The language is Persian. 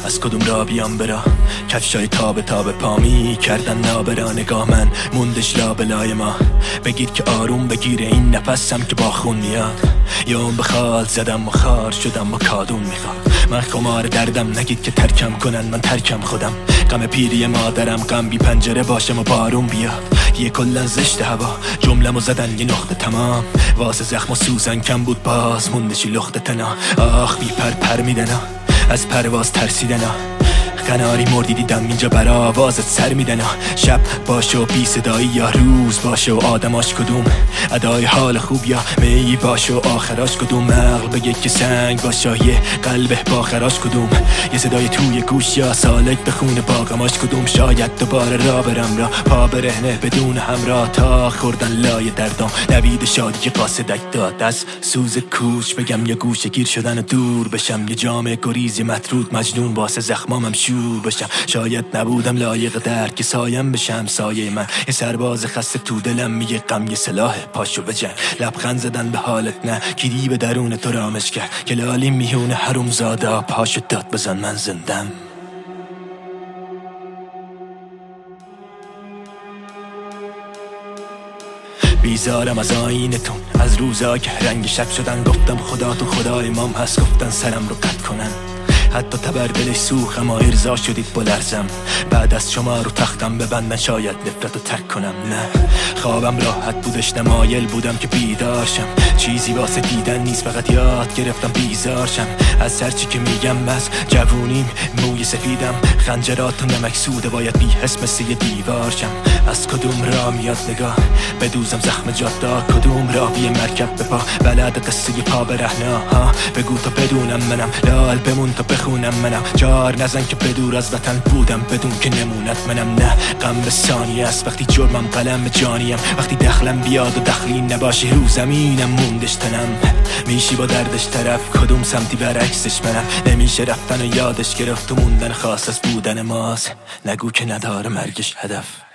از کدوم را بیام برا؟ کفشای تابه تابه پامی کردن نابرا. نگاه من موندش لابلای ما. بگید که آروم بگیره این نفسم که با خون میاد. یا اون بخال زدم و خار شدم و کادون میخواد. من خمار دردم نگید که ترکم کنن من ترکم خودم. غم پیری مادرم غم بی پنجره باشم و بارون بیاد. یه کلن زشت هوا جملمو زدن یه نقطه تمام. واسه زخم و سوزن کم بود باز موندشی لخت تنا. آخ بی پر میدنا از پرواز ترسیدنا. قناری مردی دیدم اینجا بر آوازت سر میدنا. شب باشه و بی صدایی یا روز باشه و آدماش کدوم. ادای حال خوب یا می باشه و آخراش کدوم. عقل بگه که سنگ باشه یه قلبه با خراش کدوم. یه صدای توی گوش یا سالک بخونه باقماش کدوم. شاید دوباره را برم را پا برهنه بدون همراه تا خوردن لای دردم. نوید شادی که قاصدک داد از سوز کوچ بگم یه گوشه گیر شدن و دور بشم. یه جام گریزی مطرود مجنون واسه زخمامم شور بشم. شاید نبودم لایق درد که سایم بشم سایه من. یه سرباز خسته تو دلم میگه غم یه سلاح پاشو بجنگ. لبخند زدن به حالت نه کیدی به درون تو رامش کرد. که لالی میونه حروم زاده پاشو داد بزن من زندم. بیزارم از آینتون از روزا که رنگ شب شدن. گفتم خدا تو خدای مام هست گفتن سرم رو قطع کنن. حتی تبر دلش سوخ اما ارضا شدید بلرزم. بعد از شما رو تختم ببندن شاید نفرت رو ترک کنم. نه خوابم راحت بودش نمایل بودم که بیدارشم. چیزی واسه دیدن نیست فقط یاد گرفتم بیزارشم. از سرچی که میگم از جوونیم موی سفیدم. خنجرات و نمک سوده باید بی حس مثل یه دیوارشم. از کدوم را میاد نگاه بدوزم زخم جاده. کدوم راوی مرکب به پا بلد قصه پا برهنا ها. بگو تا بدونم منم لال بمون تا بخونم منم. جار نزن که بدور از وطن بودم بدون که نمونت منم. نه غم به ثانیه است وقتی جرمم قلم جانیم. وقتی دخلم بیاد و دخلی نباشه رو زمینم موندش تنم. میشی با دردش طرف کدوم سمتی برعکسش منم. نمیشه رفتن و یادش گرفت و موندن خاص از بودن ماست. نگو که نداره مرگش هدف.